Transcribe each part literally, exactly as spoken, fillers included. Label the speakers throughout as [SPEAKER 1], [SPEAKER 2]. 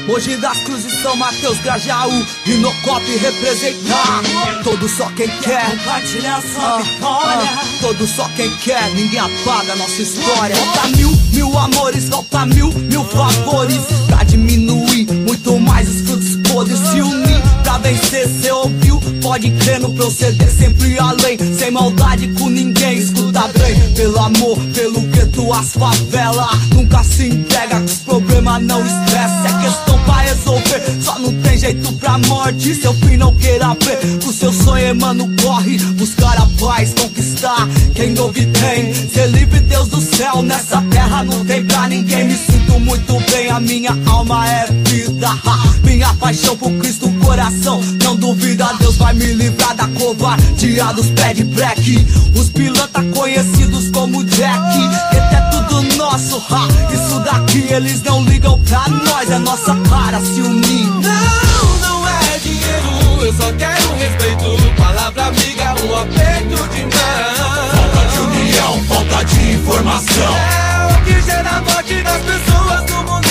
[SPEAKER 1] Mogi das Cruzes, São Mateus, Grajaú, Rinocop representar. Todo só quem quer
[SPEAKER 2] compartilhar sua
[SPEAKER 1] ah,
[SPEAKER 2] vitória.
[SPEAKER 1] ah, todo só quem quer, ninguém apaga nossa história. Falta mil, mil amores, falta mil, mil favores pra diminuir muito mais os frutos podres. Se unir pra vencer, cê ouviu? Pode crer no proceder, sempre além, sem maldade com ninguém. Escuta bem, pelo amor, pelo gueto, as favelas. Nunca se entrega, que os problemas não estressa. É questão pra resolver, só não tem jeito pra morte. Seu fim não queira ver, o seu sonho, mano, corre. Buscar a paz, conquistar, quem ouve tem. Ser livre, Deus do céu, nessa terra não tem pra ninguém. Me sinto muito bem, a minha alma é vida. Minha paixão por Cristo, coração não duvida. Deus vai me livrar da covardia dos pé de black. Os pilantra conhecidos como Jack, que é tudo nosso, ha. Isso daqui eles não ligam pra nós, é nossa cara se unir.
[SPEAKER 2] Não, não é dinheiro, eu só quero respeito. Palavra amiga, um aperto de mão.
[SPEAKER 3] Falta de união, falta de informação.
[SPEAKER 2] É o que gera a morte das pessoas no mundo.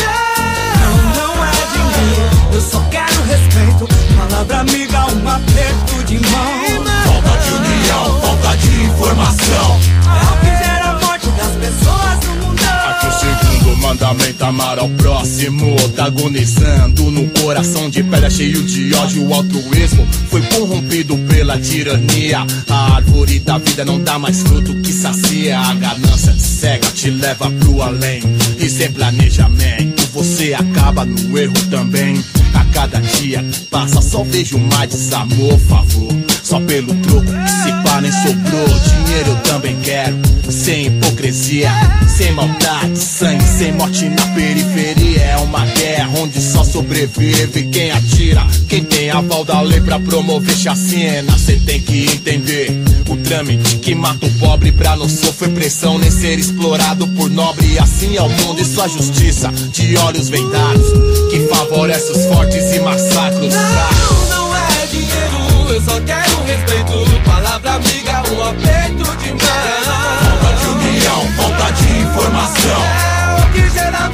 [SPEAKER 2] Não, não é dinheiro, eu só quero respeito. Palavra amiga, um aperto de mão.
[SPEAKER 3] Falta de união, falta de informação.
[SPEAKER 2] É o que gera a morte das pessoas no mundo.
[SPEAKER 3] Aqui o segundo mandamento, amar ao próximo. Antagonizando no coração de pedra, cheio de ódio, o altruísmo foi corrompido pela tirania. A árvore da vida não dá mais fruto que sacia. A ganância cega te leva pro além. E sem planejamento você acaba no erro também. A cada dia que passa só vejo mais desamor, favor. Só pelo troco que se pá nem sobrou. Dinheiro eu também quero, sem hipocrisia, sem maldade, sangue, sem morte na periferia. É uma guerra onde só sobrevive quem atira. Quem tem aval da lei pra promover chacina. Cê tem que entender o trâmite que mata o pobre pra não sofrer pressão, nem ser explorado por nobre. E assim é o mundo e sua justiça de olhos vendados, que favorece os fortes e massacra os fracos.
[SPEAKER 2] Não, não é dinheiro, eu só quero respeito. Palavra amiga, um aperto de mão.
[SPEAKER 3] Falta de união, falta de informação.
[SPEAKER 2] É o que gera